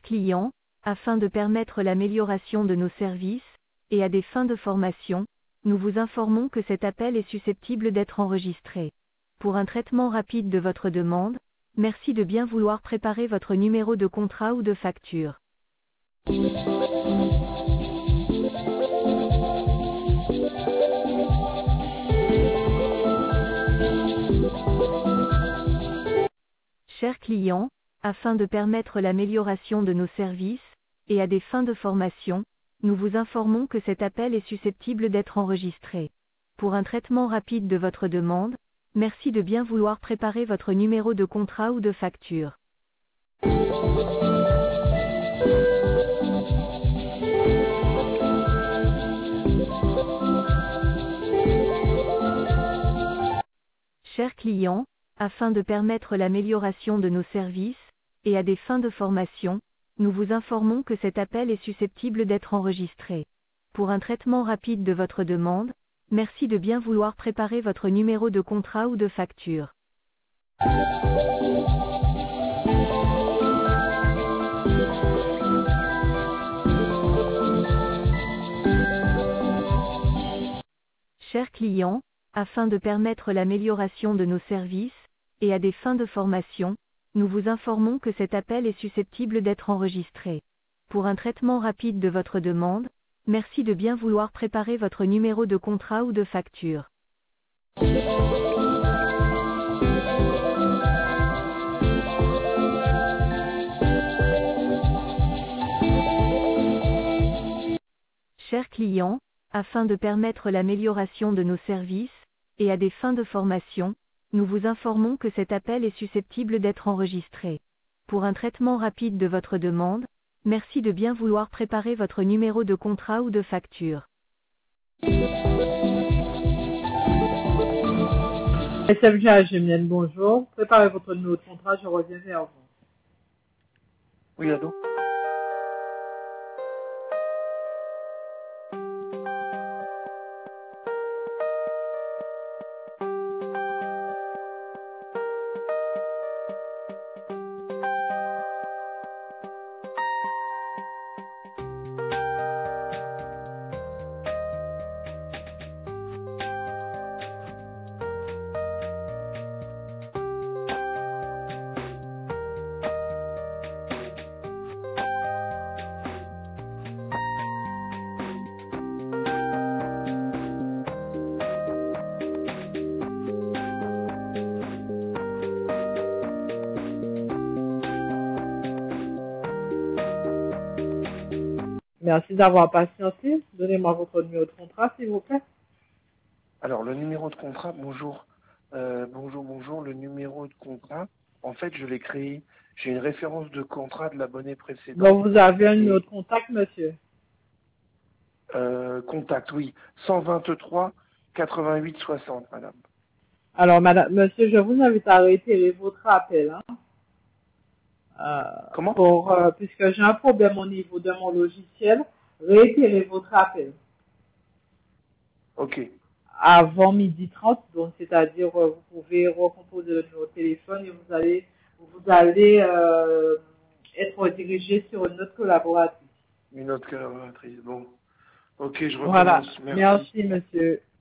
Chers clients, afin de permettre l'amélioration de nos services, et à des fins de formation, nous vous informons que cet appel est susceptible d'être enregistré. Pour un traitement rapide de votre demande, merci de bien vouloir préparer votre numéro de contrat ou de facture. Chers clients, afin de permettre l'amélioration de nos services, et à des fins de formation, nous vous informons que cet appel est susceptible d'être enregistré. Pour un traitement rapide de votre demande, merci de bien vouloir préparer votre numéro de contrat ou de facture. Chers clients, afin de permettre l'amélioration de nos services, et à des fins de formation, nous vous informons que cet appel est susceptible d'être enregistré. Pour un traitement rapide de votre demande, merci de bien vouloir préparer votre numéro de contrat ou de facture. Chers clients, afin de permettre l'amélioration de nos services, et à des fins de formation, nous vous informons que cet appel est susceptible d'être enregistré. Pour un traitement rapide de votre demande, merci de bien vouloir préparer votre numéro de contrat ou de facture. Chers clients, afin de permettre l'amélioration de nos services, et à des fins de formation, nous vous informons que cet appel est susceptible d'être enregistré. Pour un traitement rapide de votre demande, merci de bien vouloir préparer votre numéro de contrat ou de facture. SFGA Gémienne, bonjour. Préparez votre numéro de contrat, je reviens vers vous. Oui, allô? Merci d'avoir patienté. Donnez-moi votre numéro de contrat, s'il vous plaît. Alors, le numéro de contrat, bonjour. Bonjour, le numéro de contrat, en fait, je l'ai créé. J'ai une référence de contrat de l'abonné précédent. Donc, vous avez un numéro de contact, monsieur. Contact, oui. 123 88 60, madame. Alors, madame, monsieur, je vous invite à réitérer votre appel. Hein. Comment? Puisque j'ai un problème au niveau de mon logiciel, réitérez votre appel. Ok. Avant 12h30, donc c'est-à-dire vous pouvez recomposer le numéro de téléphone et vous allez être dirigé sur une autre collaboratrice. Une autre collaboratrice, bon. Ok, je recommence. Voilà. Merci. Merci, monsieur.